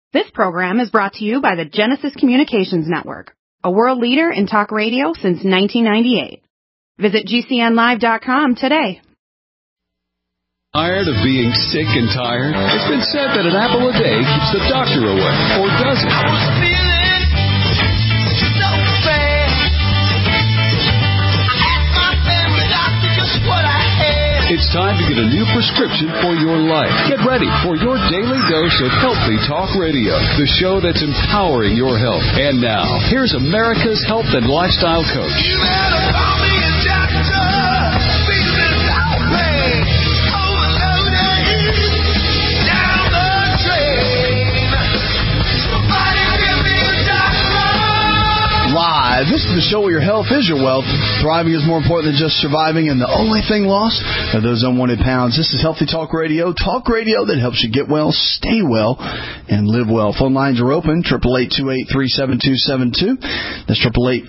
This program is brought to you by the Genesis Communications Network, a world leader in talk radio since 1998. Visit GCNlive.com today. Tired of being sick and tired? It's been said that an apple a day keeps the doctor away. Or does it? I was feeling so bad. I asked my family doctor just what I had. It's time to get a new prescription for your life. Get ready for your daily dose of Healthy Talk Radio, the show that's empowering your health. And now, here's America's health and lifestyle coach. You better call me a doctor. Live. This is the show where your health is your wealth. Thriving is more important than just surviving, and the only thing lost are those unwanted pounds. This is Healthy Talk Radio that helps you get well, stay well, and live well. Phone lines are open, 888-283-7272. That's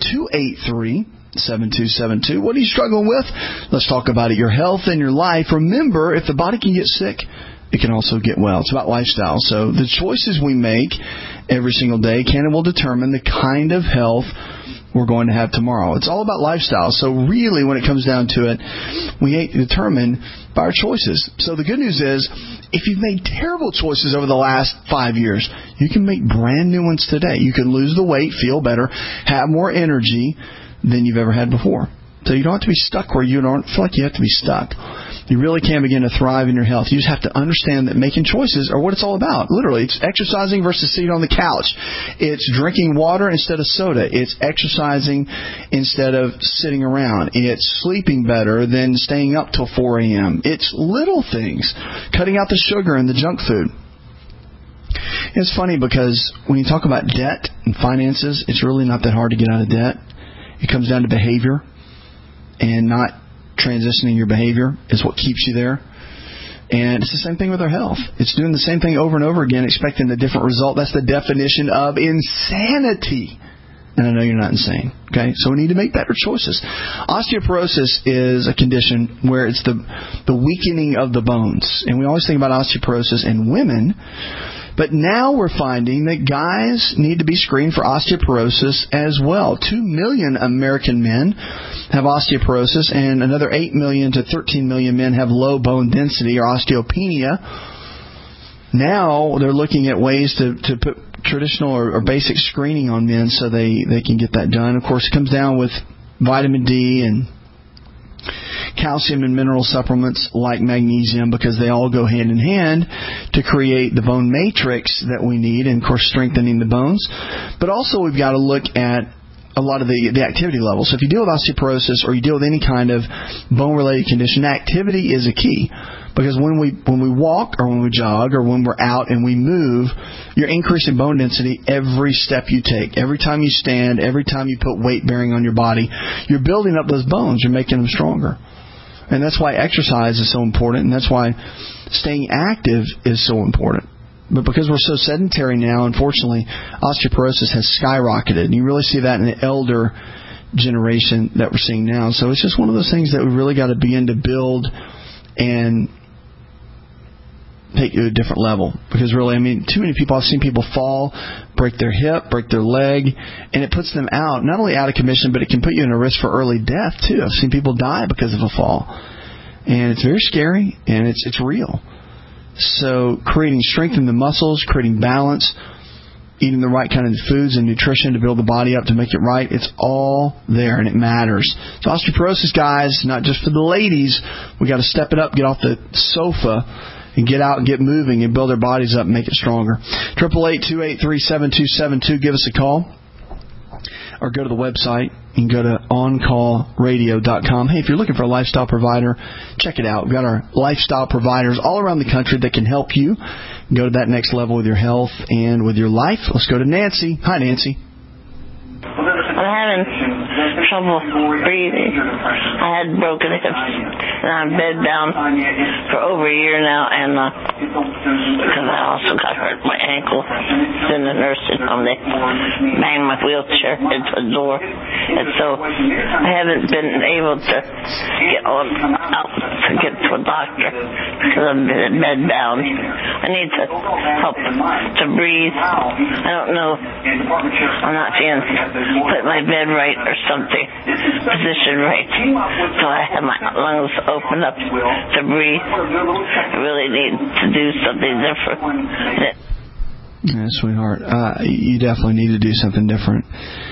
888-283-7272. What are you struggling with? Let's talk about it. Your health and your life. Remember, if the body can get sick, it can also get well. It's about lifestyle. So the choices we make every single day can and will determine the kind of health we're going to have tomorrow. It's all about lifestyle. So really, when it comes down to it, we determine by our choices. So the good news is, if you've made terrible choices over the last 5 years, you can make brand new ones today. You can lose the weight, feel better, have more energy than you've ever had before. So you don't have to be stuck where you don't feel like you have to be stuck. You really can begin to thrive in your health. You just have to understand that making choices are what it's all about. Literally, it's exercising versus sitting on the couch. It's drinking water instead of soda. It's exercising instead of sitting around. It's sleeping better than staying up till 4 a.m. It's little things. Cutting out the sugar and the junk food. It's funny because when you talk about debt and finances, it's really not that hard to get out of debt. It comes down to behavior. And not transitioning your behavior is what keeps you there. And it's the same thing with our health. It's doing the same thing over and over again, expecting a different result. That's the definition of insanity. And I know you're not insane. Okay? So we need to make better choices. Osteoporosis is a condition where it's the weakening of the bones. And we always think about osteoporosis in women. But now we're finding that guys need to be screened for osteoporosis as well. 2 million American men have osteoporosis, and another 8 million to 13 million men have low bone density or osteopenia. Now they're looking at ways to put traditional or basic screening on men so they can get that done. Of course, it comes down with vitamin D and calcium and mineral supplements like magnesium, because they all go hand in hand to create the bone matrix that we need, and of course strengthening the bones. But also we've got to look at a lot of the activity levels. So if you deal with osteoporosis or you deal with any kind of bone-related condition, activity is a key. Because when we walk or when we jog or when we're out and we move, you're increasing bone density every step you take. Every time you stand, every time you put weight bearing on your body, you're building up those bones. You're making them stronger. And that's why exercise is so important, and that's why staying active is so important. But because we're so sedentary now, unfortunately, osteoporosis has skyrocketed. And you really see that in the elder generation that we're seeing now. So it's just one of those things that we really got to begin to build and take to a different level. Because really, I mean, too many people, I've seen people fall, break their hip, break their leg, and it puts them out, not only out of commission, but it can put you in a risk for early death, too. I've seen people die because of a fall. And it's very scary, and it's real. So creating strength in the muscles, creating balance, eating the right kind of foods and nutrition to build the body up to make it right, it's all there, and it matters. So osteoporosis, guys, not just for the ladies. We got to step it up, get off the sofa, and get out and get moving and build their bodies up and make it stronger. 888-283-7272. Give us a call. Or go to the website. You can go to OnCallRadio.com. Hey, if you're looking for a lifestyle provider, check it out. We've got our lifestyle providers all around the country that can help you go to that next level with your health and with your life. Let's go to Nancy. Hi, Nancy. Hi, having trouble breathing. I had broken hips, and I'm bedbound for over a year now, and because I also got hurt my ankle. In the nursing home, they banged my wheelchair into the door, and so I haven't been able to get out to get to a doctor because I'm bedbound. I need to help to breathe. I don't know. I'm not feeling put my bed right or something, position right. So I have my lungs open up to breathe. I really need to do something different. Yeah, sweetheart, you definitely need to do something different.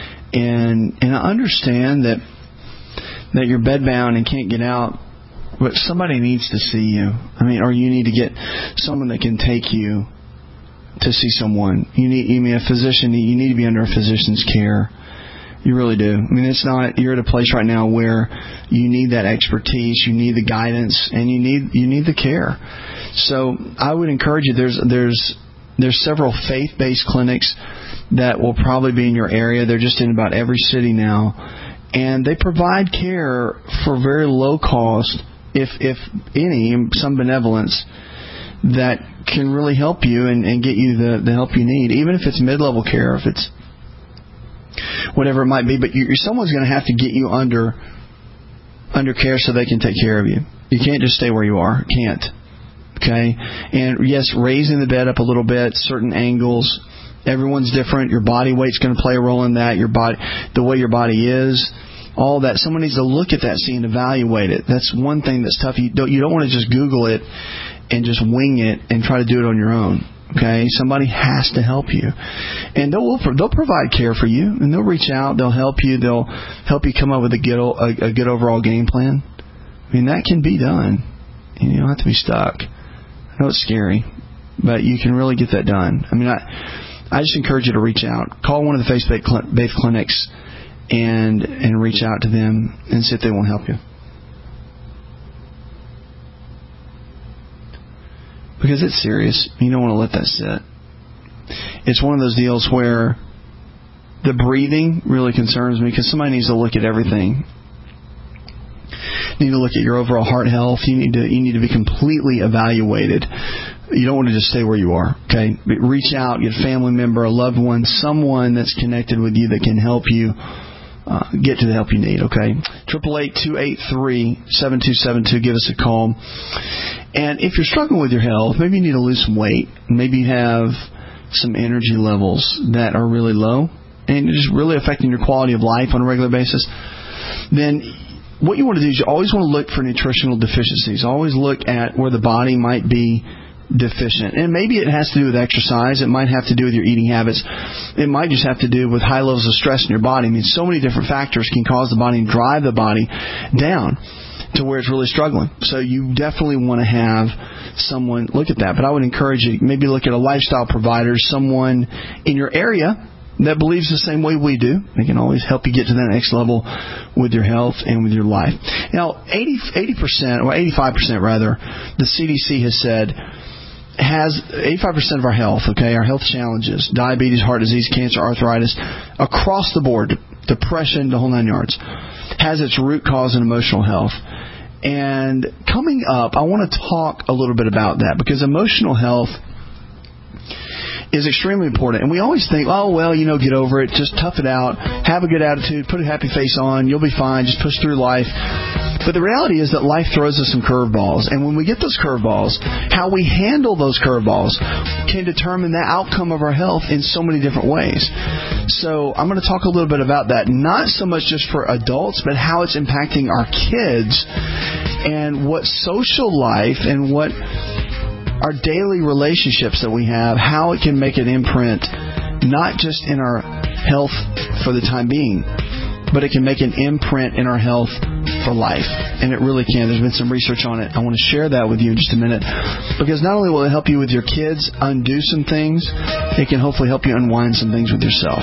And I understand that you're bedbound and can't get out, but somebody needs to see you. I mean, or you need to get someone that can take you to see someone. You need a physician. You need to be under a physician's care. You really do. I mean, it's not. You're at a place right now where you need that expertise, you need the guidance, and you need the care. So I would encourage you. There's several faith-based clinics that will probably be in your area. They're just in about every city now, and they provide care for very low cost, if any, some benevolence that can really help you and get you the help you need, even if it's mid-level care, if it's whatever it might be. But someone's going to have to get you under care so they can take care of you. You can't just stay where you are. Can't. Okay? And yes, raising the bed up a little bit, certain angles. Everyone's different. Your body weight's going to play a role in that. Your body, the way your body is, all that. Someone needs to look at that, see, and evaluate it. That's one thing that's tough. You don't want to just Google it and just wing it and try to do it on your own. Okay, somebody has to help you, and they'll provide care for you, and they'll reach out, they'll help you, they'll help you come up with a good overall game plan. I mean, that can be done. You don't have to be stuck. I know it's scary, but you can really get that done. I mean, I just encourage you to reach out, call one of the faith-based clinics, and reach out to them and see if they won't help you. Because it's serious. You don't want to let that sit. It's one of those deals where the breathing really concerns me, because somebody needs to look at everything. You need to look at your overall heart health. You need to be completely evaluated. You don't want to just stay where you are. Okay, reach out, get a family member, a loved one, someone that's connected with you that can help you get to the help you need. Okay, 888-283-7272. Give us a call. And if you're struggling with your health, maybe you need to lose some weight. Maybe you have some energy levels that are really low and just really affecting your quality of life on a regular basis. Then what you want to do is you always want to look for nutritional deficiencies. Always look at where the body might be deficient. And maybe it has to do with exercise. It might have to do with your eating habits. It might just have to do with high levels of stress in your body. I mean, so many different factors can cause the body and drive the body down to where it's really struggling. So you definitely want to have someone look at that. But I would encourage you, maybe look at a lifestyle provider, someone in your area that believes the same way we do. They can always help you get to that next level with your health and with your life. Now, 80% or 85% rather, the CDC has said, has 85% of our health, okay, our health challenges, diabetes, heart disease, cancer, arthritis, across the board, depression, the whole 9 yards, has its root cause in emotional health. And coming up, I want to talk a little bit about that, because emotional health is extremely important. And we always think, oh, well, get over it, just tough it out, have a good attitude, put a happy face on, you'll be fine, just push through life. But the reality is that life throws us some curveballs. And when we get those curveballs, how we handle those curveballs can determine the outcome of our health in so many different ways. So I'm going to talk a little bit about that, not so much just for adults, but how it's impacting our kids and what social life and what our daily relationships that we have, how it can make an imprint, not just in our health for the time being, but it can make an imprint in our health for life. And it really can. There's been some research on it. I want to share that with you in just a minute, because not only will it help you with your kids undo some things, it can hopefully help you unwind some things with yourself.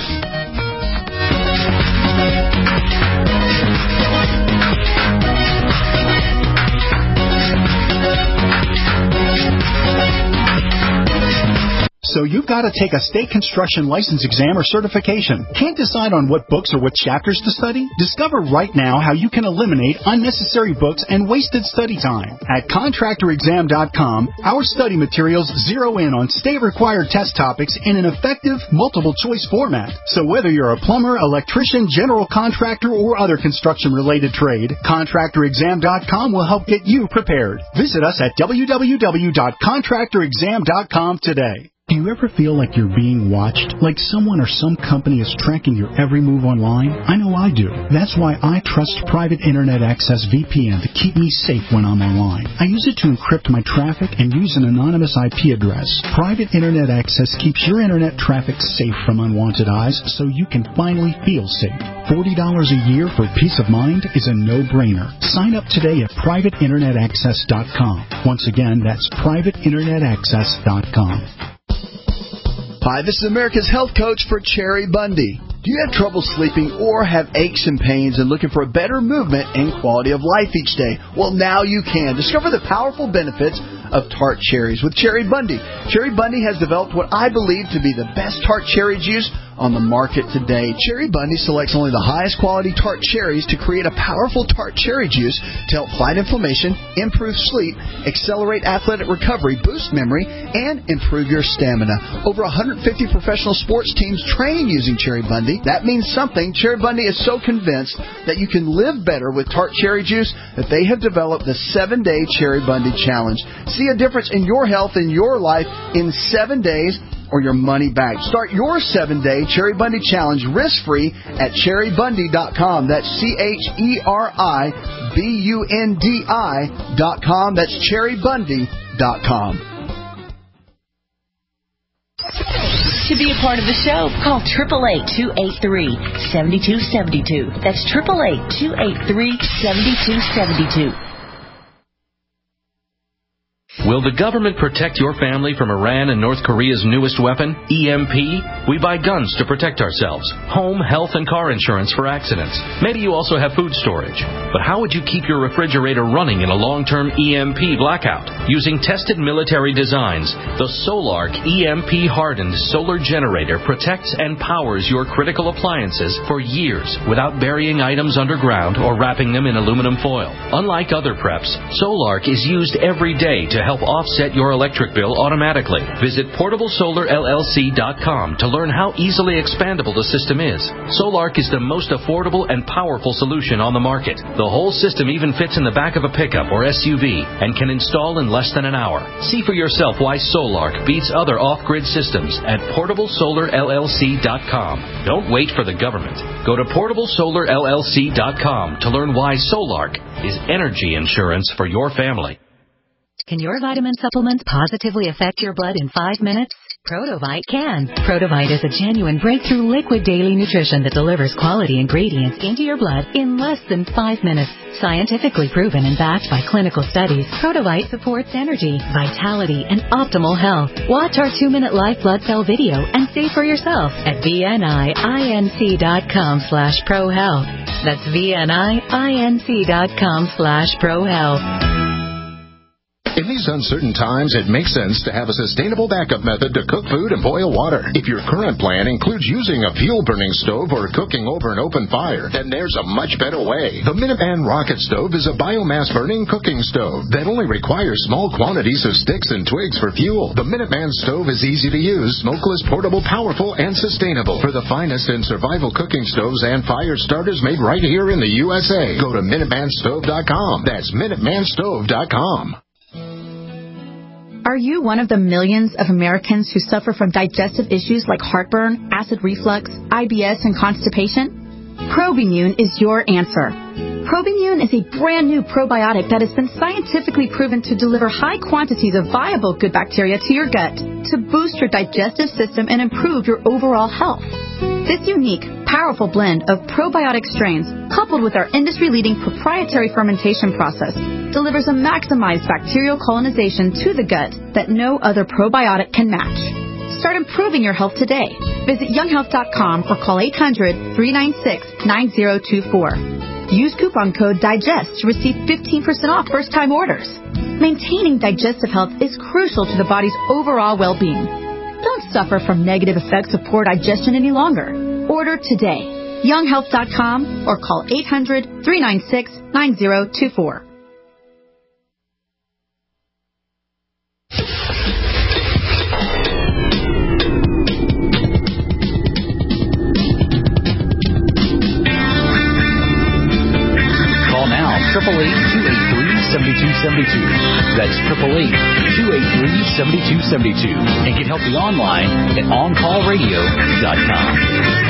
So you've got to take a state construction license exam or certification. Can't decide on what books or what chapters to study? Discover right now how you can eliminate unnecessary books and wasted study time. At ContractorExam.com, our study materials zero in on state-required test topics in an effective, multiple-choice format. So whether you're a plumber, electrician, general contractor, or other construction-related trade, ContractorExam.com will help get you prepared. Visit us at www.ContractorExam.com today. Do you ever feel like you're being watched? Like someone or some company is tracking your every move online? I know I do. That's why I trust Private Internet Access VPN to keep me safe when I'm online. I use it to encrypt my traffic and use an anonymous IP address. Private Internet Access keeps your internet traffic safe from unwanted eyes so you can finally feel safe. $40 a year for peace of mind is a no-brainer. Sign up today at PrivateInternetAccess.com. Once again, that's PrivateInternetAccess.com. Hi, this is America's health coach for Cherry Bundy. Do you have trouble sleeping or have aches and pains and looking for a better movement and quality of life each day? Well, now you can. Discover the powerful benefits of tart cherries with Cherry Bundy. Cherry Bundy has developed what I believe to be the best tart cherry juice on the market today. Cherry Bundy selects only the highest quality tart cherries to create a powerful tart cherry juice to help fight inflammation, improve sleep, accelerate athletic recovery, boost memory, and improve your stamina. Over 150 professional sports teams train using Cherry Bundy. That means something. Cherry Bundy is so convinced that you can live better with tart cherry juice that they have developed the 7-Day Cherry Bundy Challenge. See a difference in your health and your life in 7 days or your money back. Start your 7-Day Cherry Bundy Challenge risk-free at cherrybundy.com. That's CHERIBUNDI.com. That's cherrybundy.com. To be a part of the show, call 888-283-7272. That's 888-283-7272. Will the government protect your family from Iran and North Korea's newest weapon, EMP? We buy guns to protect ourselves, home, health, and car insurance for accidents. Maybe you also have food storage. But how would you keep your refrigerator running in a long-term EMP blackout? Using tested military designs, the Solark EMP-hardened solar generator protects and powers your critical appliances for years without burying items underground or wrapping them in aluminum foil. Unlike other preps, Solark is used every day to help offset your electric bill automatically. Visit PortableSolarLLC.com to learn how easily expandable the system is. Solark is the most affordable and powerful solution on the market. The whole system even fits in the back of a pickup or SUV and can install in less than an hour. See for yourself why Solark beats other off-grid systems at PortableSolarLLC.com. Don't wait for the government. Go to PortableSolarLLC.com to learn why Solark is energy insurance for your family. Can your vitamin supplements positively affect your blood in 5 minutes? Protovite can. Protovite is a genuine breakthrough liquid daily nutrition that delivers quality ingredients into your blood in less than 5 minutes. Scientifically proven and backed by clinical studies, Protovite supports energy, vitality, and optimal health. Watch our 2-minute live blood cell video and see for yourself at VNIINC.com/ProHealth. That's VNIINC.com/ProHealth. In these uncertain times, it makes sense to have a sustainable backup method to cook food and boil water. If your current plan includes using a fuel-burning stove or cooking over an open fire, then there's a much better way. The Minuteman Rocket Stove is a biomass-burning cooking stove that only requires small quantities of sticks and twigs for fuel. The Minuteman Stove is easy to use, smokeless, portable, powerful, and sustainable. For the finest in survival cooking stoves and fire starters made right here in the USA, go to MinutemanStove.com. That's MinutemanStove.com. Are you one of the millions of Americans who suffer from digestive issues like heartburn, acid reflux, IBS, and constipation? Probimune is your answer. Probimune is a brand new probiotic that has been scientifically proven to deliver high quantities of viable good bacteria to your gut to boost your digestive system and improve your overall health. This unique, powerful blend of probiotic strains, coupled with our industry-leading proprietary fermentation process, delivers a maximized bacterial colonization to the gut that no other probiotic can match. Start improving your health today. Visit younghealth.com or call 800-396-9024. Use coupon code DIGEST to receive 15% off first-time orders. Maintaining digestive health is crucial to the body's overall well-being. Don't suffer from negative effects of poor digestion any longer. Order today. YoungHealth.com or call 800-396-9024. Call now, 888-283-7272. That's 888-283-7272. And get help online at OnCallRadio.com.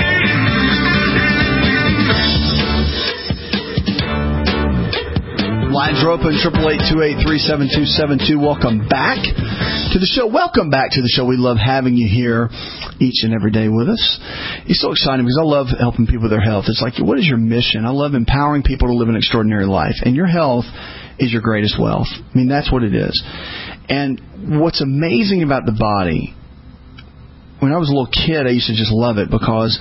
Lines are open, 888-283-7272. Welcome back to the show. Welcome back to the show. We love having you here each and every day with us. It's so exciting because I love helping people with their health. It's like, what is your mission? I love empowering people to live an extraordinary life. And your health is your greatest wealth. I mean, that's what it is. And what's amazing about the body, when I was a little kid, I used to just love it because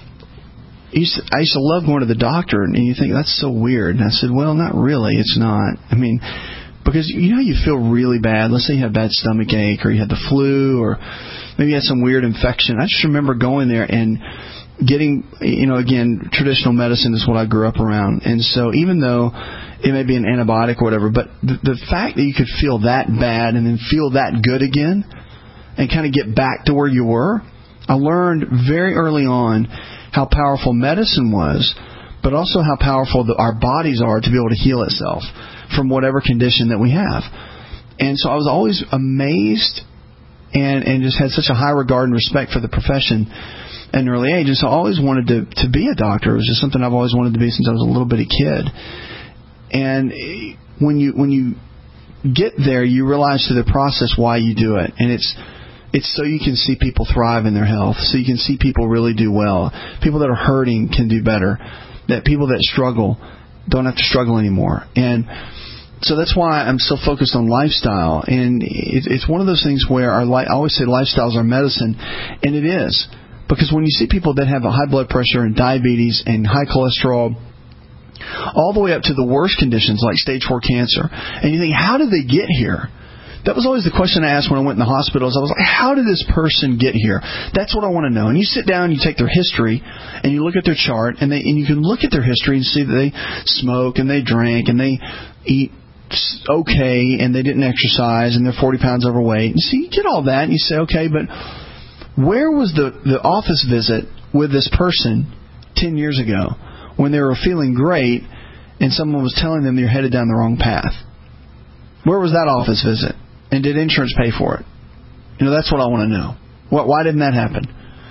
I used to love going to the doctor, and you think, that's so weird. And I said, well, not really. It's not. I mean, because you know you feel really bad. Let's say you have bad stomach ache, or you had the flu, or maybe you had some weird infection. I just remember going there and getting, again, traditional medicine is what I grew up around. And so even though it may be an antibiotic or whatever, but the fact that you could feel that bad and then feel that good again and kind of get back to where you were, I learned very early on how powerful medicine was, but also how powerful our bodies are to be able to heal itself from whatever condition that we have. And so I was always amazed and just had such a high regard and respect for the profession at an early age. And so I always wanted to be a doctor. It was just something I've always wanted to be since I was a little bitty kid. And when you get there, you realize through the process why you do it. And it's so you can see people thrive in their health, so you can see people really do well. People that are hurting can do better. That people that struggle don't have to struggle anymore. And so that's why I'm so focused on lifestyle. And it's one of those things where I always say lifestyle is our medicine, and it is. Because when you see people that have a high blood pressure and diabetes and high cholesterol, all the way up to the worst conditions like stage 4 cancer, and you think, how did they get here? That was always the question I asked when I went in the hospitals. I was like, how did this person get here? That's what I want to know. And you sit down, you take their history, and you look at their chart, and you can look at their history and see that they smoke, and they drank, and they eat okay, and they didn't exercise, and they're 40 pounds overweight. And so you get all that, and you say, okay, but where was the office visit with this person 10 years ago when they were feeling great and someone was telling them you're headed down the wrong path? Where was that office visit? And did insurance pay for it? That's what I want to know. Why didn't that happen?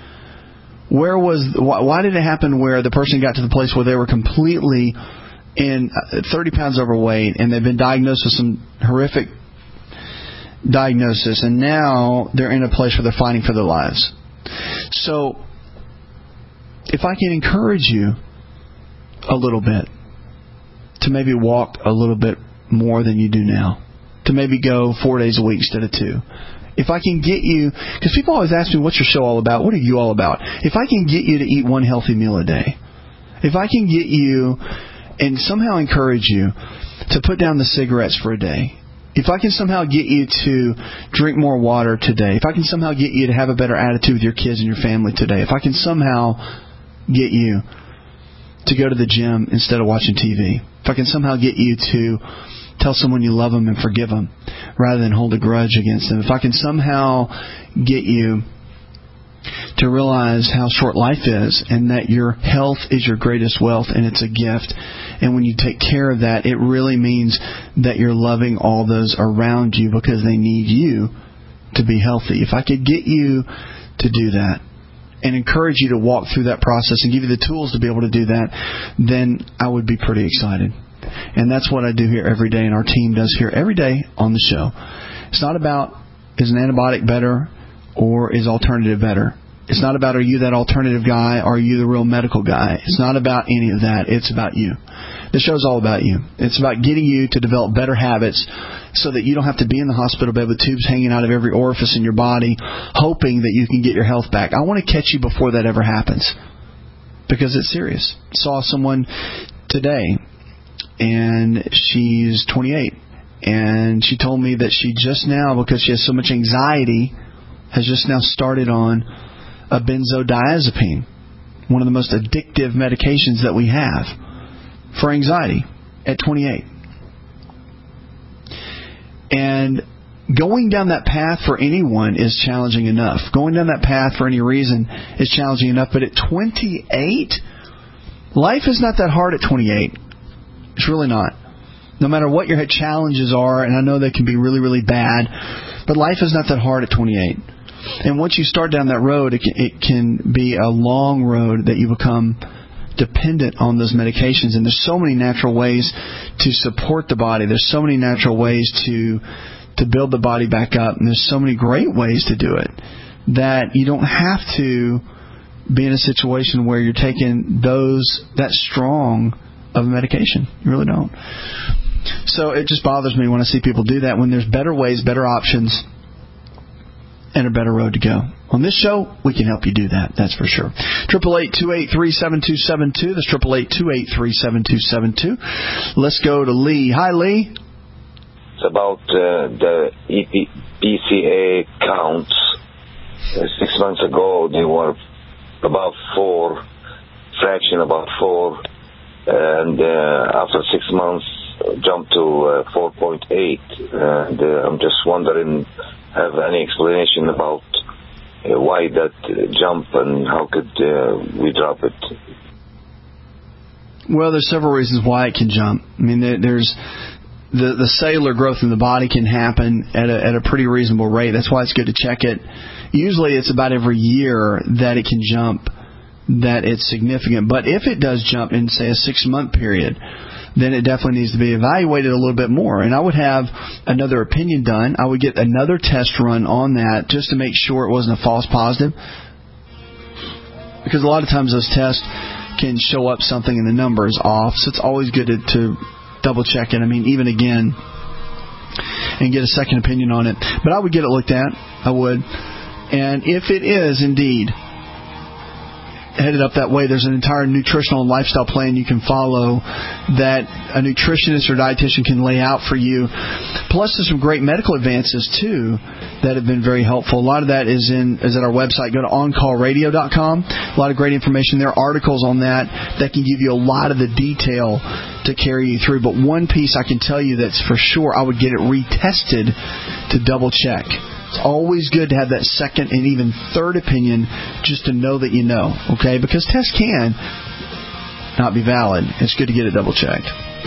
Why did it happen where the person got to the place where they were completely 30 pounds overweight and they've been diagnosed with some horrific diagnosis, and now they're in a place where they're fighting for their lives? So if I can encourage you a little bit to maybe walk a little bit more than you do now, to maybe go 4 days a week instead of 2. If I can get you, because people always ask me, what's your show all about? What are you all about? If I can get you to eat one healthy meal a day, if I can get you and somehow encourage you to put down the cigarettes for a day, if I can somehow get you to drink more water today, if I can somehow get you to have a better attitude with your kids and your family today, if I can somehow get you to go to the gym instead of watching TV, if I can somehow get you to tell someone you love them and forgive them rather than hold a grudge against them, if I can somehow get you to realize how short life is and that your health is your greatest wealth and it's a gift, and when you take care of that, it really means that you're loving all those around you because they need you to be healthy. If I could get you to do that and encourage you to walk through that process and give you the tools to be able to do that, then I would be pretty excited. And that's what I do here every day, and our team does here every day on the show. It's not about, is an antibiotic better or is alternative better? It's not about, are you that alternative guy or are you the real medical guy? It's not about any of that. It's about you. The show's all about you. It's about getting you to develop better habits so that you don't have to be in the hospital bed with tubes hanging out of every orifice in your body hoping that you can get your health back. I want to catch you before that ever happens because it's serious. Saw someone today, and she's 28, and she told me that she just now, because she has so much anxiety has just now started on a benzodiazepine, one of the most addictive medications that we have for anxiety at 28. And going down that path for anyone is challenging enough. Going down that path for any reason is challenging enough. But at 28, life is not that hard at 28. It's really not. No matter what your challenges are, and I know they can be really, really bad, but life is not that hard at 28. And once you start down that road, it can be a long road that you become dependent on those medications. And there's so many natural ways to support the body. There's so many natural ways to build the body back up. And there's so many great ways to do it that you don't have to be in a situation where you're taking that strong of a medication. You really don't. So it just bothers me when I see people do that when there's better ways, better options, and a better road to go. On this show, we can help you do that. That's for sure. 888-283-7272. That's 888-283-7272. Let's go to Lee. Hi, Lee. It's about the BCA counts. 6 months ago, they were about 4, fraction about 4, and after 6 months, jumped to 4.8. And I'm just wondering, have any explanation about why that jump and how could we drop it? Well, there's several reasons why it can jump. I mean, there's the cellular growth in the body can happen at a pretty reasonable rate. That's why it's good to check it. Usually it's about every year that it can jump, that it's significant. But if it does jump in, say, a 6-month period, then it definitely needs to be evaluated a little bit more. And I would have another opinion done. I would get another test run on that just to make sure it wasn't a false positive. Because a lot of times those tests can show up something and the number is off. So it's always good to double check it. I mean, even again, and get a second opinion on it. But I would get it looked at. I would. And if it is indeed headed up that way, there's an entire nutritional and lifestyle plan you can follow that a nutritionist or dietitian can lay out for you. Plus, there's some great medical advances too that have been very helpful. A lot of that is at our website. Go to OnCallRadio.com. A lot of great information there, articles on that can give you a lot of the detail to carry you through. But one piece I can tell you that's for sure, I would get it retested to double check. It's always good to have that second and even third opinion just to know that you know, okay? Because tests can not be valid. It's good to get it double checked.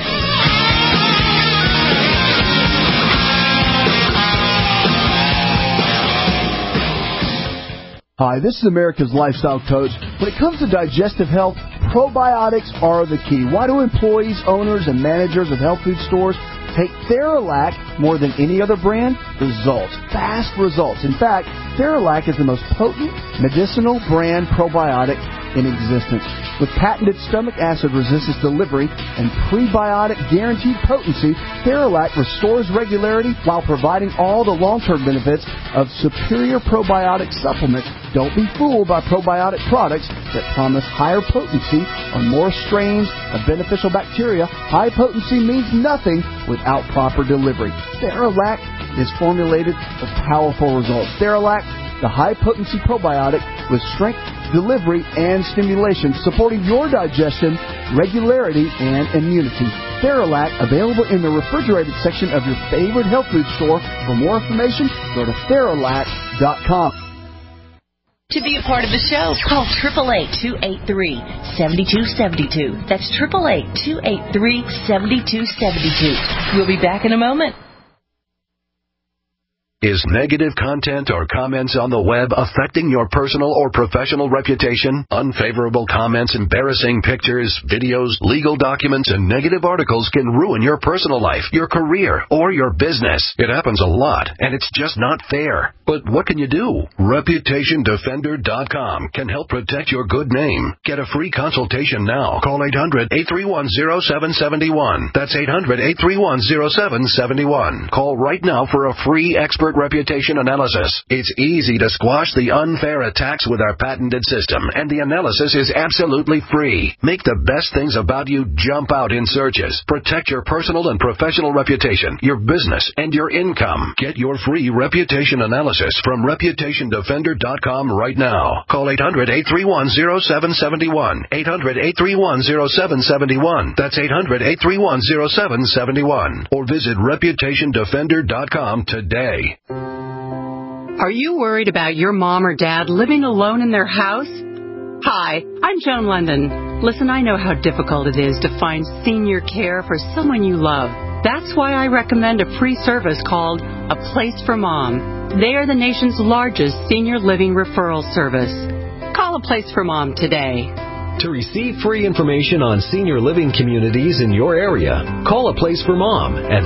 Hi, this is America's Lifestyle Coach. When it comes to digestive health, probiotics are the key. Why do employees, owners, and managers of health food stores take Theralac more than any other brand? Results. Fast results. In fact, Theralac is the most potent medicinal brand probiotic in existence. With patented stomach acid resistance delivery and prebiotic guaranteed potency, Theralac restores regularity while providing all the long-term benefits of superior probiotic supplements. Don't be fooled by probiotic products that promise higher potency on more strains of beneficial bacteria. High potency means nothing without proper delivery. Theralac is formulated for powerful results. Theralac, the high-potency probiotic with strength, delivery, and stimulation, supporting your digestion, regularity, and immunity. Theralac, available in the refrigerated section of your favorite health food store. For more information, go to Theralac.com. To be a part of the show, call 888-283-7272. That's 888-283-7272. We'll be back in a moment. Is negative content or comments on the web affecting your personal or professional reputation? Unfavorable comments, embarrassing pictures, videos, legal documents, and negative articles can ruin your personal life, your career, or your business. It happens a lot, and it's just not fair. But what can you do? ReputationDefender.com can help protect your good name. Get a free consultation now. Call 800-831-0771. That's 800-831-0771. Call right now for a free expert expert reputation analysis. It's easy to squash the unfair attacks with our patented system, and the analysis is absolutely free. Make the best things about you jump out in searches. Protect your personal and professional reputation, your business, and your income. Get your free reputation analysis from ReputationDefender.com right now. Call 800-831-0771. 800-831-0771. That's 800-831-0771. Or visit ReputationDefender.com today. Are you worried about your mom or dad living alone in their house? Hi, I'm Joan London. Listen, I know how difficult it is to find senior care for someone you love. That's why I recommend a free service called A Place for Mom. They are the nation's largest senior living referral service. Call A Place for Mom today. To receive free information on senior living communities in your area, call A Place for Mom at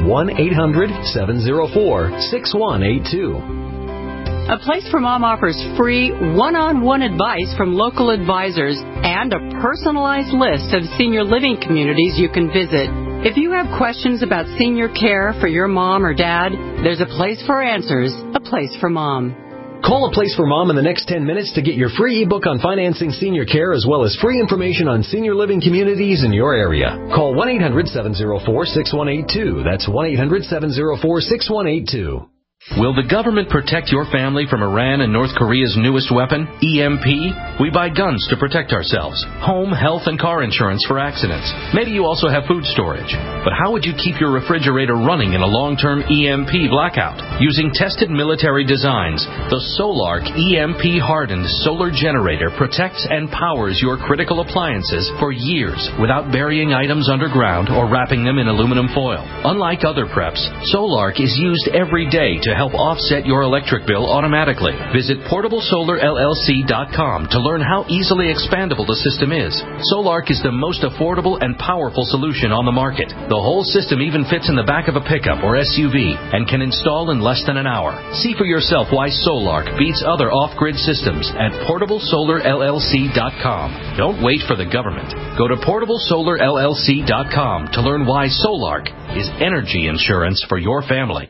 1-800-704-6182. A Place for Mom offers free one-on-one advice from local advisors and a personalized list of senior living communities you can visit. If you have questions about senior care for your mom or dad, there's a place for answers, A Place for Mom. Call A Place for Mom in the next 10 minutes to get your free ebook on financing senior care as well as free information on senior living communities in your area. Call 1-800-704-6182. That's 1-800-704-6182. Will the government protect your family from Iran and North Korea's newest weapon, EMP? We buy guns to protect ourselves, home, health, and car insurance for accidents. Maybe you also have food storage. But how would you keep your refrigerator running in a long-term EMP blackout? Using tested military designs, the Solark EMP-hardened solar generator protects and powers your critical appliances for years without burying items underground or wrapping them in aluminum foil. Unlike other preps, Solark is used every day to help offset your electric bill automatically. Visit PortableSolarLLC.com to learn how easily expandable the system is. Solark is the most affordable and powerful solution on the market. The whole system even fits in the back of a pickup or SUV and can install in less than an hour. See for yourself why Solark beats other off-grid systems at PortableSolarLLC.com. Don't wait for the government. Go to PortableSolarLLC.com to learn why Solark is energy insurance for your family.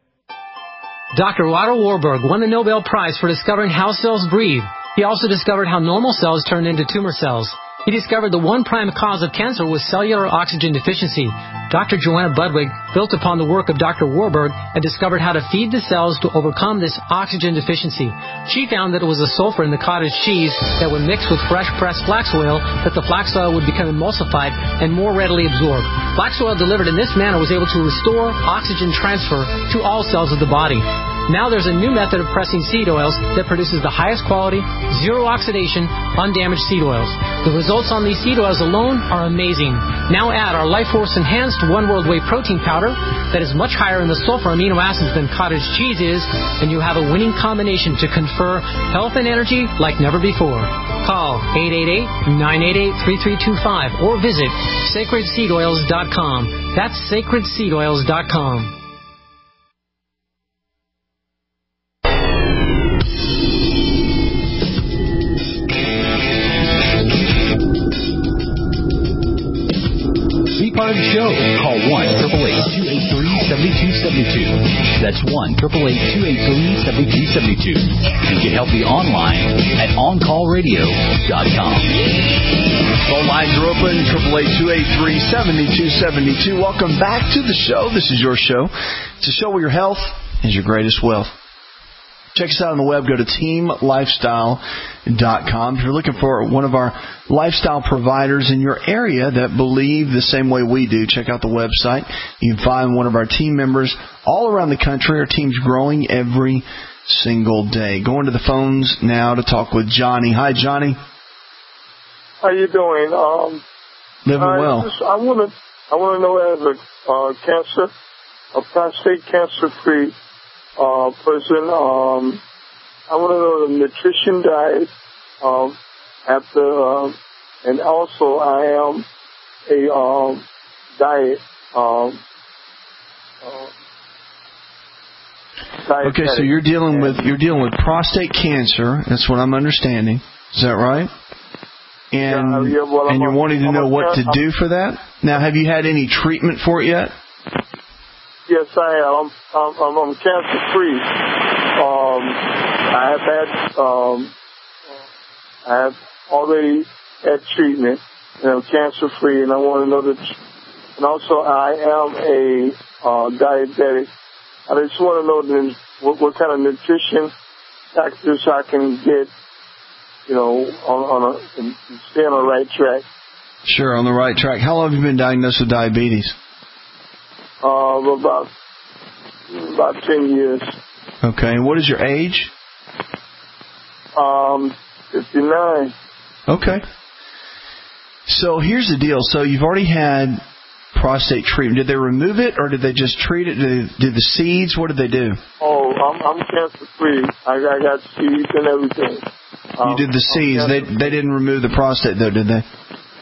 Dr. Otto Warburg won the Nobel Prize for discovering how cells breathe. He also discovered how normal cells turn into tumor cells. He discovered the one prime cause of cancer was cellular oxygen deficiency. Dr. Joanna Budwig built upon the work of Dr. Warburg and discovered how to feed the cells to overcome this oxygen deficiency. She found that it was the sulfur in the cottage cheese that would mix with fresh pressed flax oil that the flax oil would become emulsified and more readily absorbed. Flax oil delivered in this manner was able to restore oxygen transfer to all cells of the body. Now there's a new method of pressing seed oils that produces the highest quality, zero oxidation, undamaged seed oils. The results on these seed oils alone are amazing. Now add our Life Force Enhanced One World Whey Protein Powder that is much higher in the sulfur amino acids than cottage cheese is, and you have a winning combination to confer health and energy like never before. Call 888-988-3325 or visit sacredseedoils.com. That's sacredseedoils.com. Be part of the show. Call 1-888-283-7272. That's 1-888-283-7272. And get healthy online at OnCallRadio.com. Phone lines are open, 888-283-7272. Welcome back to the show. This is your show. It's a show where your health is your greatest wealth. Check us out on the web. Go to teamlifestyle.com. If you're looking for one of our lifestyle providers in your area that believe the same way we do, check out the website. You can find one of our team members all around the country. Our team's growing every single day. Going to the phones now to talk with Johnny. Hi, Johnny. How you doing? Living well. I want to know, as a prostate cancer-free person, I want to know the nutrition diet and also I am a diet. Okay, so you're dealing with prostate cancer. That's what I'm understanding. Is that right? And you're wanting to know what to do for that. Now, have you had any treatment for it yet? Yes, I am. I'm cancer free. I have already had treatment, and I'm cancer free. And I want to know and also I am a diabetic. I just want to know what kind of nutrition factors I can get, and stay on the right track. Sure, on the right track. How long have you been diagnosed with diabetes? About 10 years. Okay, and what is your age? 59. Okay. So here's the deal. So you've already had prostate treatment. Did they remove it, or did they just treat it? Did the seeds? What did they do? Oh, I'm cancer free. I got seeds and everything. You did the seeds. They didn't remove the prostate though, did they?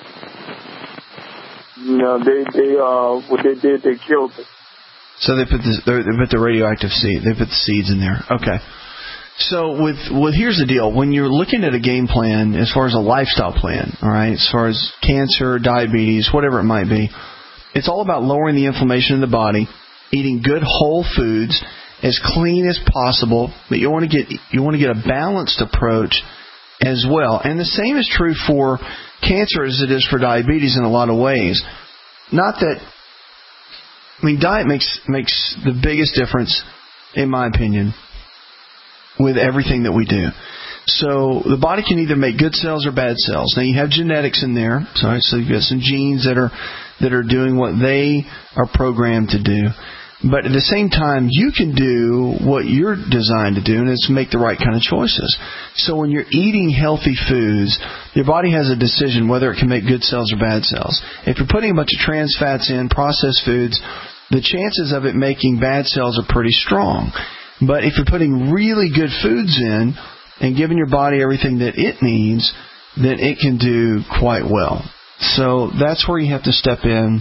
No, what they did, they killed it. So they put the radioactive seed. They put the seeds in there. Okay. So here's the deal. When you're looking at a game plan, as far as a lifestyle plan, all right, as far as cancer, diabetes, whatever it might be, it's all about lowering the inflammation in the body, eating good whole foods, as clean as possible. But you want to get a balanced approach as well. And the same is true for cancer as it is for diabetes in a lot of ways. Diet makes the biggest difference, in my opinion, with everything that we do. So the body can either make good cells or bad cells. Now you have genetics in there, so you've got some genes that are doing what they are programmed to do. But at the same time, you can do what you're designed to do, and it's make the right kind of choices. So when you're eating healthy foods, your body has a decision whether it can make good cells or bad cells. If you're putting a bunch of trans fats in, processed foods, the chances of it making bad cells are pretty strong. But if you're putting really good foods in and giving your body everything that it needs, then it can do quite well. So that's where you have to step in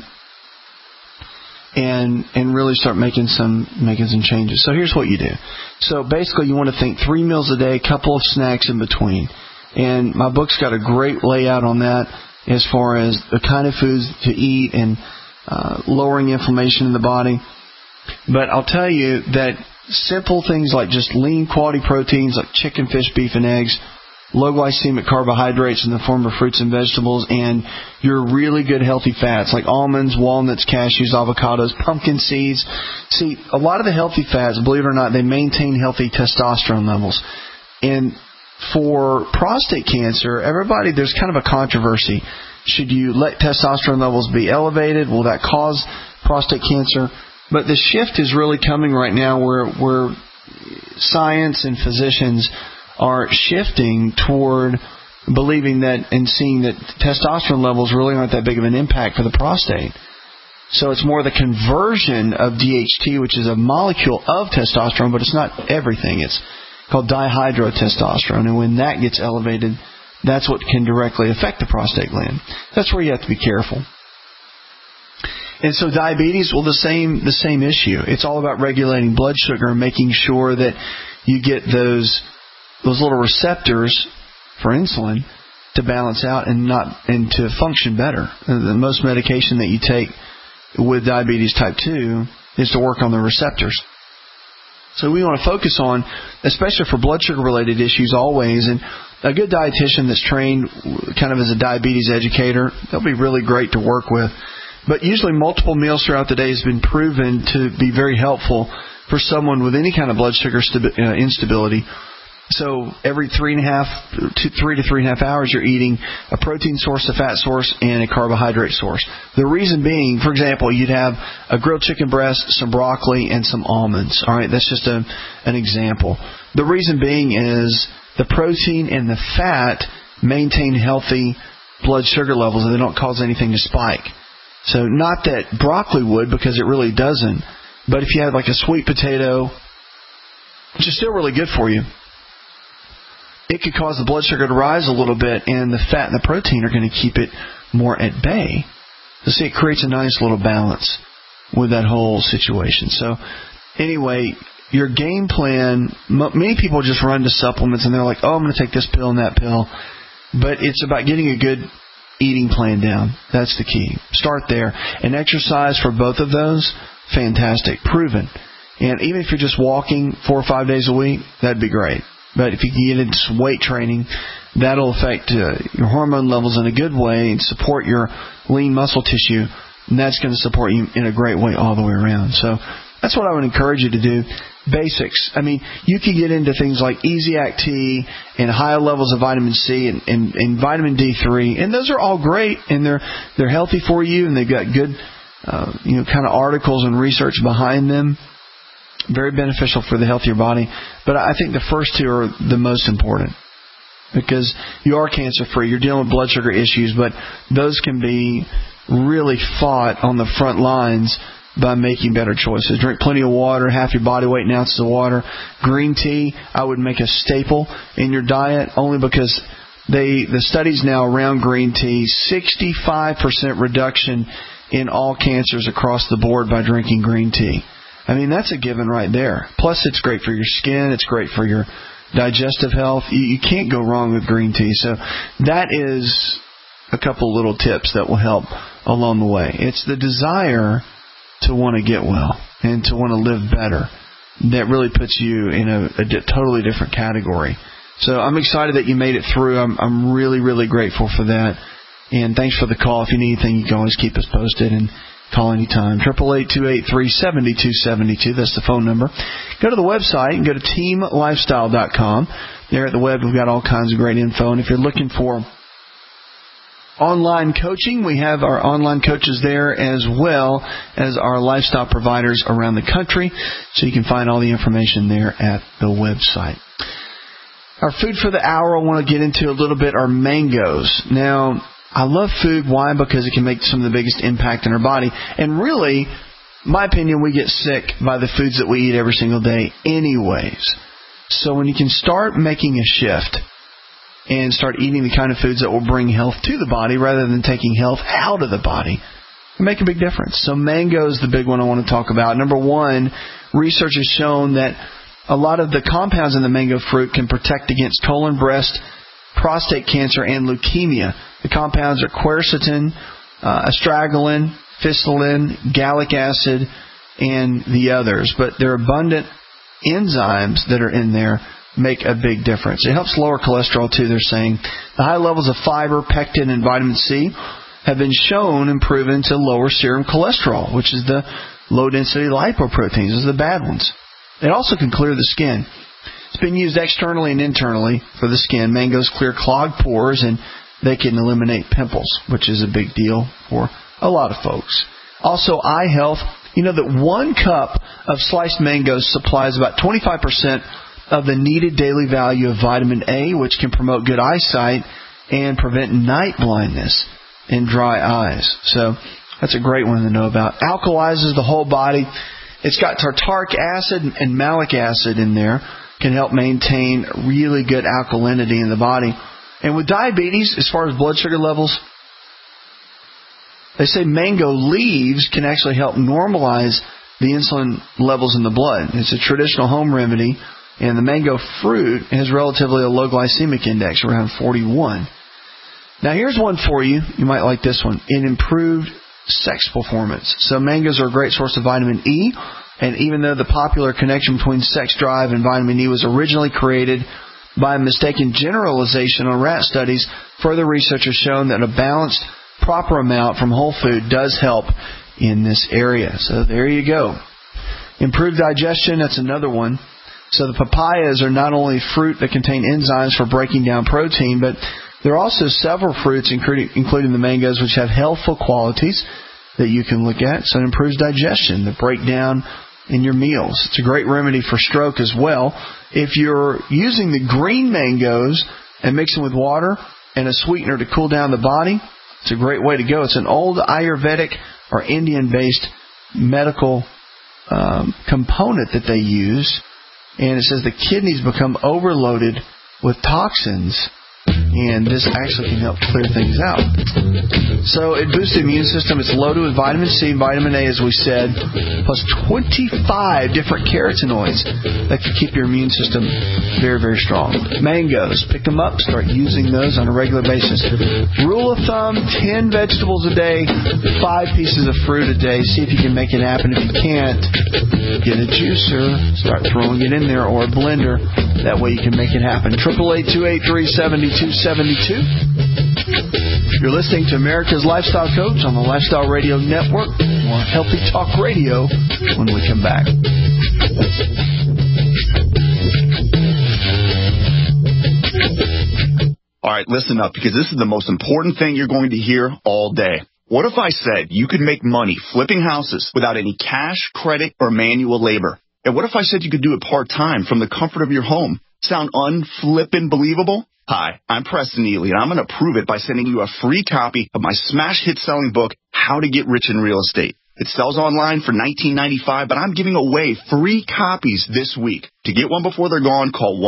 and really start making some changes. So here's what you do. So basically you want to think 3 meals a day, couple of snacks in between. And my book's got a great layout on that as far as the kind of foods to eat and lowering inflammation in the body. But I'll tell you that simple things like just lean quality proteins like chicken, fish, beef, and eggs, low glycemic carbohydrates in the form of fruits and vegetables, and your really good healthy fats like almonds, walnuts, cashews, avocados, pumpkin seeds. See, a lot of the healthy fats, believe it or not, they maintain healthy testosterone levels. And for prostate cancer, there's kind of a controversy. Should you let testosterone levels be elevated? Will that cause prostate cancer? But the shift is really coming right now where science and physicians are shifting toward believing that and seeing that testosterone levels really aren't that big of an impact for the prostate. So it's more the conversion of DHT, which is a molecule of testosterone, but it's not everything. It's called dihydrotestosterone, and when that gets elevated, that's what can directly affect the prostate gland. That's where you have to be careful. And so diabetes, well, the same issue. It's all about regulating blood sugar and making sure that you get those little receptors for insulin to balance out and to function better. The most medication that you take with diabetes type 2 is to work on the receptors. So we want to focus on, especially for blood sugar related issues always, and a good dietitian that's trained kind of as a diabetes educator, they'll be really great to work with. But usually multiple meals throughout the day has been proven to be very helpful for someone with any kind of blood sugar instability. So every 3 to 3.5 hours you're eating a protein source, a fat source, and a carbohydrate source. The reason being, for example, you'd have a grilled chicken breast, some broccoli, and some almonds. All right, that's just an example. The reason being is the protein and the fat maintain healthy blood sugar levels and they don't cause anything to spike. So not that broccoli would, because it really doesn't. But if you had like a sweet potato, which is still really good for you, it could cause the blood sugar to rise a little bit, and the fat and the protein are going to keep it more at bay. So see, it creates a nice little balance with that whole situation. So anyway, your game plan, many people just run to supplements and they're like, oh, I'm going to take this pill and that pill. But it's about getting a good eating plan down. That's the key. Start there. And exercise for both of those fantastic, proven. And even if you're just walking 4 or 5 days a week, that'd be great. But if you can get into some weight training, that'll affect your hormone levels in a good way and support your lean muscle tissue, and that's going to support you in a great way all the way around. So that's what I would encourage you to do. Basics. I mean, you can get into things like Easy Act T and higher levels of vitamin C and vitamin D3, and those are all great, and they're healthy for you, and they've got good kind of articles and research behind them. Very beneficial for the health of your body. But I think the first two are the most important, because you are cancer-free. You're dealing with blood sugar issues, but those can be really fought on the front lines by making better choices. Drink plenty of water, half your body weight in ounces of water. Green tea, I would make a staple in your diet, only because the studies now around green tea, 65% reduction in all cancers across the board by drinking green tea. I mean, that's a given right there. Plus, it's great for your skin. It's great for your digestive health. You can't go wrong with green tea. So that is a couple little tips that will help along the way. It's the desire to want to get well and to want to live better that really puts you in a totally different category. So I'm excited that you made it through. I'm really, really grateful for that. And thanks for the call. If you need anything, you can always keep us posted and call anytime. 888-283-7272. That's the phone number. Go to the website and go to teamlifestyle.com. There at the web, we've got all kinds of great info. And if you're looking for online coaching, we have our online coaches there, as well as our lifestyle providers around the country. So you can find all the information there at the website. Our food for the hour I want to get into a little bit are mangoes. Now, I love food. Why? Because it can make some of the biggest impact in our body. And really, my opinion, we get sick by the foods that we eat every single day anyways. So when you can start making a shift and start eating the kind of foods that will bring health to the body rather than taking health out of the body, it make a big difference. So mango is the big one I want to talk about. Number one, research has shown that a lot of the compounds in the mango fruit can protect against colon, breast, prostate cancer, and leukemia. The compounds are quercetin, astragalin, phycillin, gallic acid, and the others. But their abundant enzymes that are in there make a big difference. It helps lower cholesterol, too, they're saying. The high levels of fiber, pectin, and vitamin C have been shown and proven to lower serum cholesterol, which is the low-density lipoproteins. Those are the bad ones. It also can clear the skin. It's been used externally and internally for the skin. Mangoes clear clogged pores, and they can eliminate pimples, which is a big deal for a lot of folks. Also, eye health. You know that 1 cup of sliced mangoes supplies about 25% of the needed daily value of vitamin A, which can promote good eyesight and prevent night blindness and dry eyes. So that's a great one to know about. Alkalizes the whole body. It's got tartaric acid and malic acid in there. Can help maintain really good alkalinity in the body. And with diabetes, as far as blood sugar levels, they say mango leaves can actually help normalize the insulin levels in the blood. It's a traditional home remedy, and the mango fruit has relatively a low glycemic index, around 41. Now here's one for you. You might like this one. It improved sex performance. So mangoes are a great source of vitamin E, and even though the popular connection between sex drive and vitamin E was originally created by a mistaken generalization on rat studies, further research has shown that a balanced, proper amount from whole food does help in this area. So there you go. Improved digestion, that's another one. So the papayas are not only fruit that contain enzymes for breaking down protein, but there are also several fruits, including the mangoes, which have healthful qualities that you can look at. So it improves digestion, the breakdown in your meals. It's a great remedy for stroke as well. If you're using the green mangoes and mixing with water and a sweetener to cool down the body, it's a great way to go. It's an old Ayurvedic or Indian-based medical component that they use. And it says the kidneys become overloaded with toxins and this actually can help clear things out. So it boosts the immune system. It's loaded with vitamin C, vitamin A, as we said, plus 25 different carotenoids that can keep your immune system very, very strong. Mangoes, pick them up, start using those on a regular basis. Rule of thumb, 10 vegetables a day, 5 pieces of fruit a day. See if you can make it happen. If you can't, get a juicer, start throwing it in there, or a blender. That way you can make it happen. 888-283-7272. You're listening to America's Lifestyle Coach on the Lifestyle Radio Network. More Healthy Talk Radio when we come back. All right, listen up, because this is the most important thing you're going to hear all day. What if I said you could make money flipping houses without any cash, credit, or manual labor? And what if I said you could do it part-time from the comfort of your home? Sound unflippin' believable? Hi, I'm Preston Ely, and I'm going to prove it by sending you a free copy of my smash hit selling book, How to Get Rich in Real Estate. It sells online for $19.95, but I'm giving away free copies this week. To get one before they're gone, call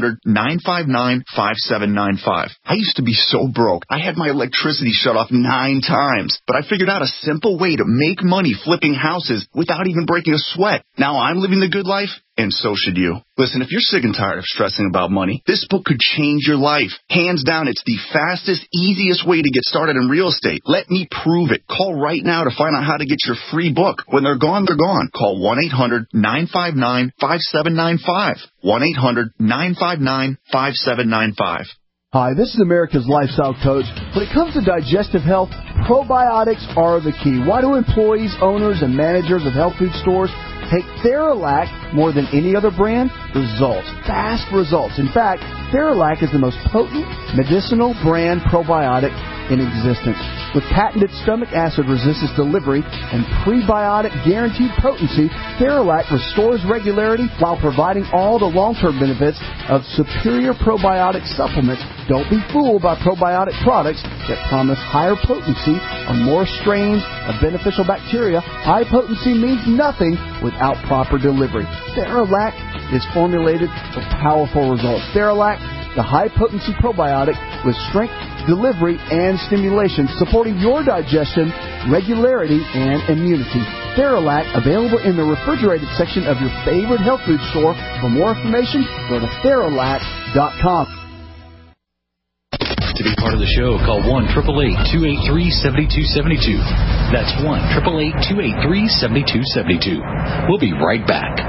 1-800-959-5795. I used to be so broke. I had my electricity shut off 9 times, but I figured out a simple way to make money flipping houses without even breaking a sweat. Now I'm living the good life, and so should you. Listen, if you're sick and tired of stressing about money, this book could change your life. Hands down, it's the fastest, easiest way to get started in real estate. Let me prove it. Call right now to find out how to get your free book. When they're gone, they're gone. Call 1-800-959-5795. 1-800-959-5795. Hi, this is America's Lifestyle Coach. When it comes to digestive health, probiotics are the key. Why do employees, owners, and managers of health food stores take Theralac more than any other brand? Results. Fast results. In fact, Theralac is the most potent medicinal brand probiotic in existence. With patented stomach acid resistance delivery and prebiotic guaranteed potency, Theralac restores regularity while providing all the long-term benefits of superior probiotic supplements. Don't be fooled by probiotic products that promise higher potency or more strains of beneficial bacteria. High potency means nothing without proper delivery. Theralac is formulated for powerful results. Theralac, the high-potency probiotic with strength, delivery, and stimulation, supporting your digestion, regularity, and immunity. Theralac, available in the refrigerated section of your favorite health food store. For more information, go to Theralac.com. To be part of the show, call 1-888-283-7272. That's 1-888-283-7272. We'll be right back.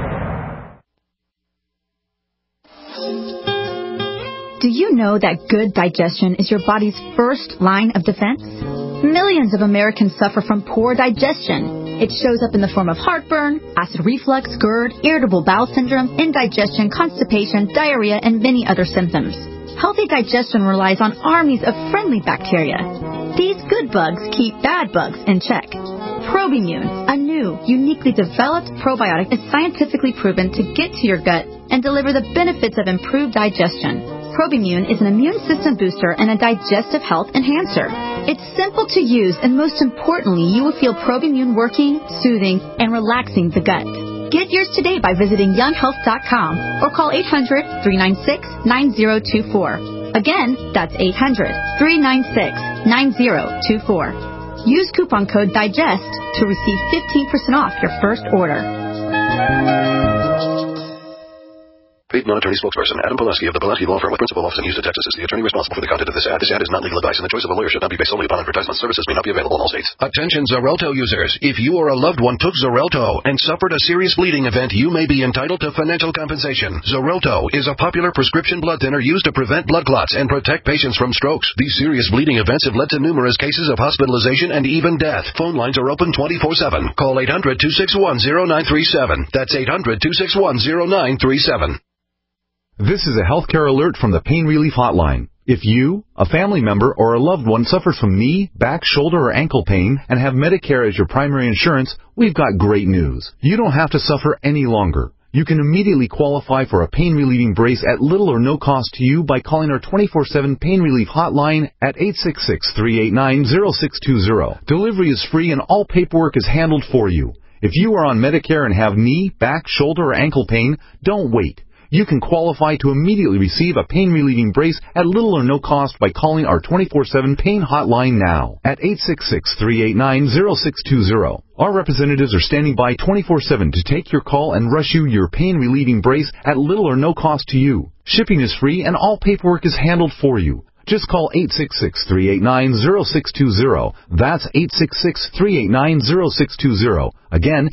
Do you know that good digestion is your body's first line of defense? Millions of Americans suffer from poor digestion. It shows up in the form of heartburn, acid reflux, GERD, irritable bowel syndrome, indigestion, constipation, diarrhea, and many other symptoms. Healthy digestion relies on armies of friendly bacteria. These good bugs keep bad bugs in check. Probimune, a new, uniquely developed probiotic, is scientifically proven to get to your gut and deliver the benefits of improved digestion. Probimune is an immune system booster and a digestive health enhancer. It's simple to use, and most importantly, you will feel Probimune working, soothing, and relaxing the gut. Get yours today by visiting younghealth.com or call 800-396-9024. Again, that's 800-396-9024. Use coupon code DIGEST to receive 15% off your first order. Paid non-attorney spokesperson Adam Pulaski of the Pulaski Law Firm with principal office in Houston, Texas is the attorney responsible for the content of this ad. This ad is not legal advice, and the choice of a lawyer should not be based solely upon advertisement. Services may not be available in all states. Attention Xarelto users. If you or a loved one took Xarelto and suffered a serious bleeding event, you may be entitled to financial compensation. Xarelto is a popular prescription blood thinner used to prevent blood clots and protect patients from strokes. These serious bleeding events have led to numerous cases of hospitalization and even death. Phone lines are open 24/7. Call 800-261-0937. That's 800-261-0937. This is a healthcare alert from the Pain Relief Hotline. If you, a family member, or a loved one suffers from knee, back, shoulder, or ankle pain and have Medicare as your primary insurance, we've got great news. You don't have to suffer any longer. You can immediately qualify for a pain-relieving brace at little or no cost to you by calling our 24/7 Pain Relief Hotline at 866-389-0620. Delivery is free and all paperwork is handled for you. If you are on Medicare and have knee, back, shoulder, or ankle pain, don't wait. You can qualify to immediately receive a pain-relieving brace at little or no cost by calling our 24/7 pain hotline now at 866-389-0620. Our representatives are standing by 24/7 to take your call and rush you your pain-relieving brace at little or no cost to you. Shipping is free and all paperwork is handled for you. Just call 866-389-0620. That's 866-389-0620. Again,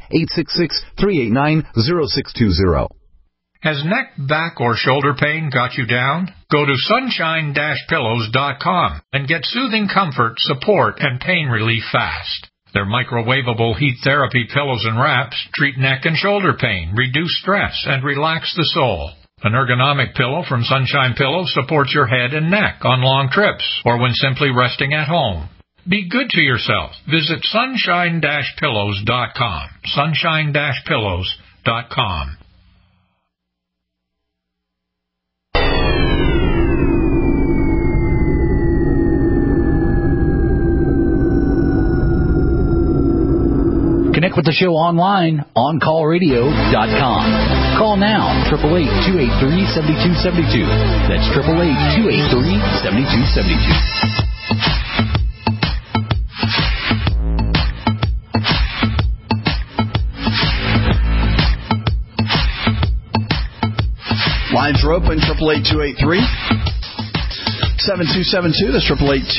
866-389-0620. Has neck, back, or shoulder pain got you down? Go to sunshine-pillows.com and get soothing comfort, support, and pain relief fast. Their microwavable heat therapy pillows and wraps treat neck and shoulder pain, reduce stress, and relax the soul. An ergonomic pillow from Sunshine Pillows supports your head and neck on long trips or when simply resting at home. Be good to yourself. Visit sunshine-pillows.com. Sunshine-pillows.com. Connect with the show online, OnCallRadio.com. Call now, 888-283-7272. That's 888-283-7272. Lines are open, 888-283-7272. That's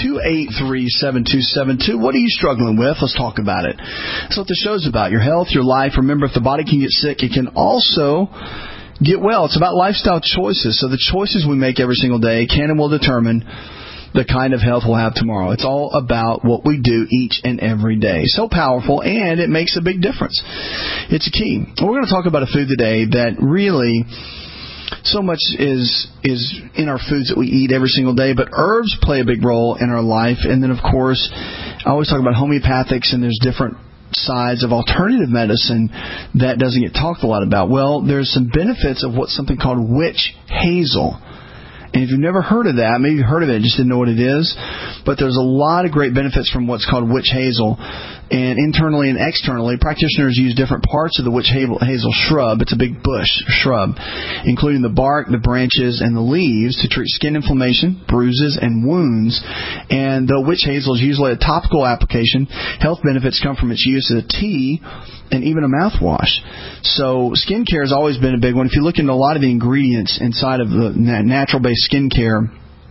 888-283-7272. What are you struggling with? Let's talk about it. That's what the show's about. Your health, your life. Remember, if the body can get sick, it can also get well. It's about lifestyle choices. So the choices we make every single day can and will determine the kind of health we'll have tomorrow. It's all about what we do each and every day. So powerful, and it makes a big difference. It's a key. We're going to talk about a food today that really... so much is in our foods that we eat every single day, but herbs play a big role in our life. And then, of course, I always talk about homeopathics, and there's different sides of alternative medicine that doesn't get talked a lot about. Well, there's some benefits of what's something called witch hazel. And if you've never heard of that, maybe you've heard of it, just didn't know what it is, but there's a lot of great benefits from what's called witch hazel. And internally and externally, practitioners use different parts of the witch hazel shrub. It's a big bush shrub, including the bark, the branches, and the leaves to treat skin inflammation, bruises, and wounds. And though witch hazel is usually a topical application, health benefits come from its use as a tea and even a mouthwash. So skincare has always been a big one. If you look into a lot of the ingredients inside of the natural-based skincare,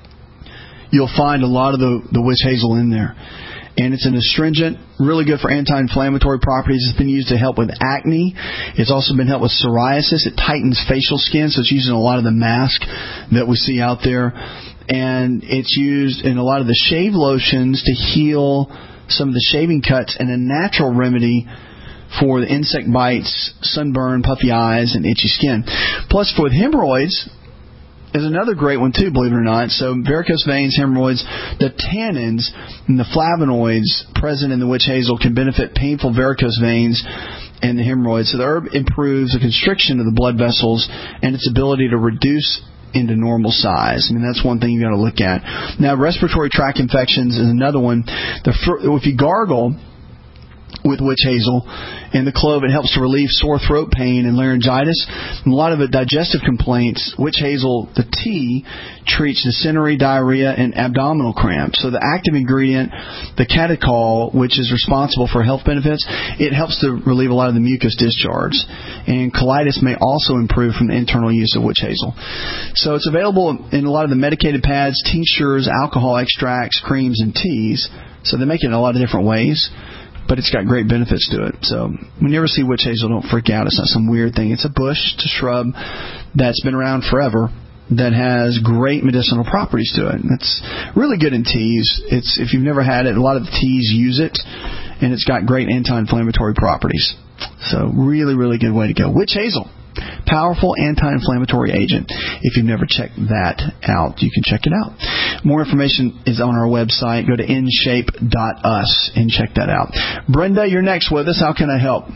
you'll find a lot of the witch hazel in there. And it's an astringent, really good for anti-inflammatory properties. It's been used to help with acne. It's also been helped with psoriasis. It tightens facial skin, so it's used in a lot of the masks that we see out there. And it's used in a lot of the shave lotions to heal some of the shaving cuts, and a natural remedy for the insect bites, sunburn, puffy eyes, and itchy skin. Plus, for hemorrhoids, is another great one too, believe it or not. So varicose veins, hemorrhoids, the tannins and the flavonoids present in the witch hazel can benefit painful varicose veins and the hemorrhoids. So the herb improves the constriction of the blood vessels and its ability to reduce into normal size. I mean, that's one thing you got to look at. Now, respiratory tract infections is another one. If you gargle with witch hazel and the clove, it helps to relieve sore throat pain and laryngitis. And a lot of the digestive complaints, witch hazel, the tea, treats dysentery, diarrhea, and abdominal cramps. So the active ingredient, the catechol, which is responsible for health benefits, it helps to relieve a lot of the mucus discharge. And colitis may also improve from the internal use of witch hazel. So it's available in a lot of the medicated pads, tinctures, alcohol extracts, creams, and teas. So they make it in a lot of different ways, but it's got great benefits to it. So when you ever see witch hazel, don't freak out. It's not some weird thing. It's a bush, it's a shrub that's been around forever that has great medicinal properties to it. It's really good in teas. If you've never had it, a lot of the teas use it, and it's got great anti-inflammatory properties. So really, really good way to go. Witch hazel, powerful anti-inflammatory agent. If you've never checked that out, you can check it out. More information is on our website. Go to InShape.us and check that out. Brenda, you're next with us. How can I help?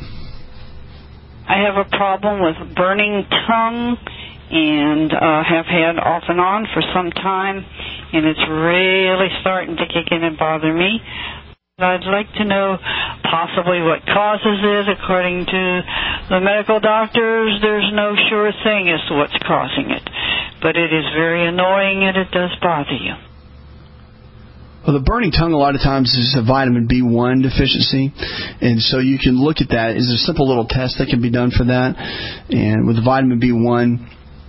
I have a problem with burning tongue and have had off and on for some time, and it's really starting to kick in and bother me. I'd like to know possibly what causes it according to the medical doctors, there's no sure thing as to what's causing it. But it is very annoying and it does bother you. Well, the burning tongue a lot of times is a vitamin B1 deficiency, and so you can look at that. There's a simple little test that can be done for that, and with the vitamin B1,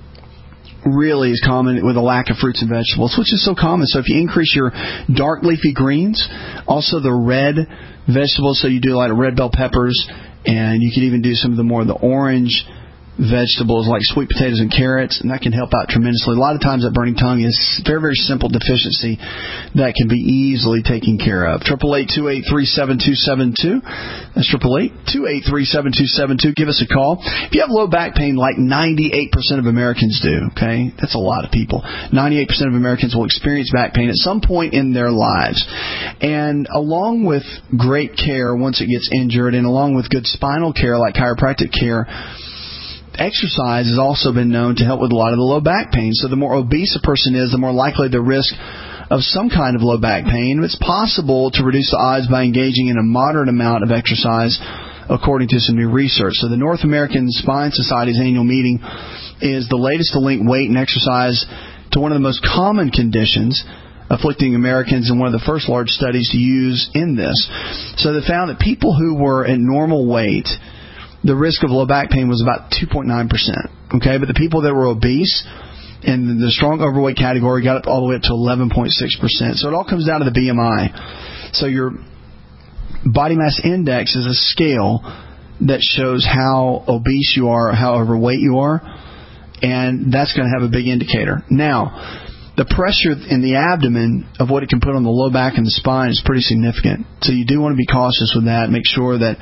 really is common with a lack of fruits and vegetables, which is so common. So if you increase your dark leafy greens, also the red vegetables, so you do like red bell peppers, and you can even do some of the orange vegetables like sweet potatoes and carrots, and that can help out tremendously. A lot of times that burning tongue is very, very simple deficiency that can be easily taken care of. 888-283-7272. That's 888-283-7272. Give us a call. If you have low back pain like 98% of Americans do, okay, that's a lot of people. 98% of Americans will experience back pain at some point in their lives. And along with great care once it gets injured, and along with good spinal care like chiropractic care, exercise has also been known to help with a lot of the low back pain. So the more obese a person is, the more likely the risk of some kind of low back pain. It's possible to reduce the odds by engaging in a moderate amount of exercise, according to some new research. So the North American Spine Society's annual meeting is the latest to link weight and exercise to one of the most common conditions afflicting Americans, and one of the first large studies to use in this. So they found that people who were at normal weight, the risk of low back pain was about 2.9%. Okay, but the people that were obese in the strong overweight category got up all the way up to 11.6%. So it all comes down to the BMI. So your body mass index is a scale that shows how obese you are, how overweight you are, and that's going to have a big indicator. Now, the pressure in the abdomen of what it can put on the low back and the spine is pretty significant. So you do want to be cautious with that. Make sure that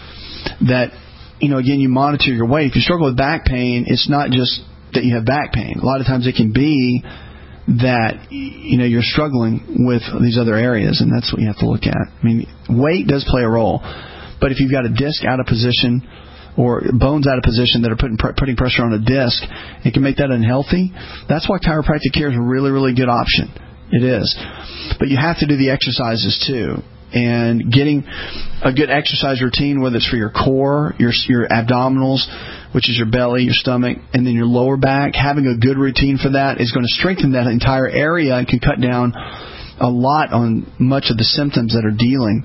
again, you monitor your weight. If you struggle with back pain, it's not just that you have back pain. A lot of times it can be that, you're struggling with these other areas, and that's what you have to look at. I mean, weight does play a role, but if you've got a disc out of position or bones out of position that are putting pressure on a disc, it can make that unhealthy. That's why chiropractic care is a really, really good option. It is. But you have to do the exercises too. And getting a good exercise routine, whether it's for your core, your abdominals, which is your belly, your stomach, and then your lower back, having a good routine for that is going to strengthen that entire area and can cut down a lot on much of the symptoms that are dealing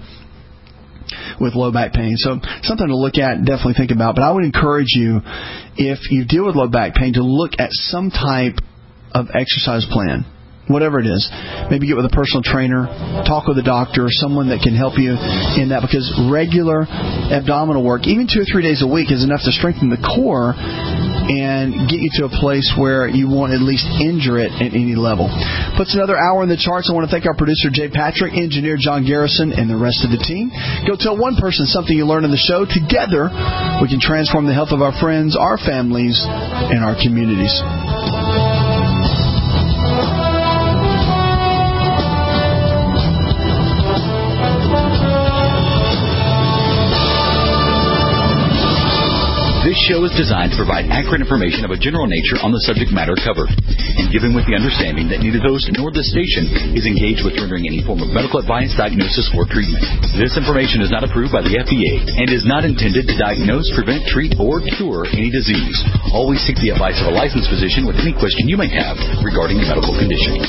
with low back pain. So something to look at, definitely think about. But I would encourage you, if you deal with low back pain, to look at some type of exercise plan. Whatever it is. Maybe get with a personal trainer, talk with a doctor, someone that can help you in that, because regular abdominal work, even 2 or 3 days a week, is enough to strengthen the core and get you to a place where you won't at least injure it at any level. Puts another hour in the charts. I want to thank our producer, Jay Patrick, engineer John Garrison, and the rest of the team. Go tell one person something you learned in the show. Together, we can transform the health of our friends, our families, and our communities. This show is designed to provide accurate information of a general nature on the subject matter covered, and given with the understanding that neither host nor the station is engaged with rendering any form of medical advice, diagnosis, or treatment. This information is not approved by the FDA and is not intended to diagnose, prevent, treat, or cure any disease. Always seek the advice of a licensed physician with any question you may have regarding a medical condition.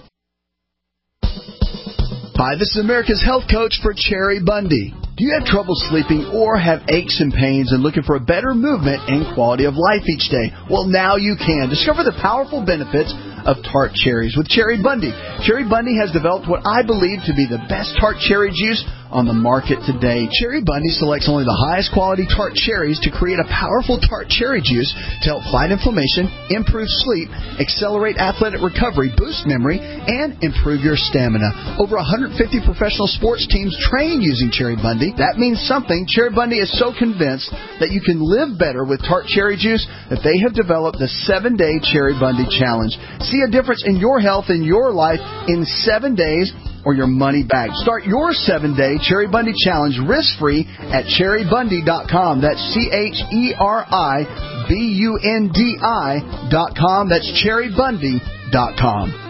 Hi, this is America's Health Coach for Cherry Bundy. Do you have trouble sleeping or have aches and pains and looking for a better movement and quality of life each day? Well, now you can. Discover the powerful benefits of tart cherries with Cherry Bundy. Cherry Bundy has developed what I believe to be the best tart cherry juice on the market today. Cherry Bundy selects only the highest quality tart cherries to create a powerful tart cherry juice to help fight inflammation, improve sleep, accelerate athletic recovery, boost memory, and improve your stamina. Over 150 professional sports teams train using Cherry Bundy. That means something. Cherry Bundy is so convinced that you can live better with tart cherry juice that they have developed the 7-Day Cherry Bundy Challenge. See a difference in your health and your life in 7 days or your money back. Start your 7-Day Cherry Bundy Challenge risk-free at cherrybundy.com. That's CherryBundi.com. That's cherrybundy.com.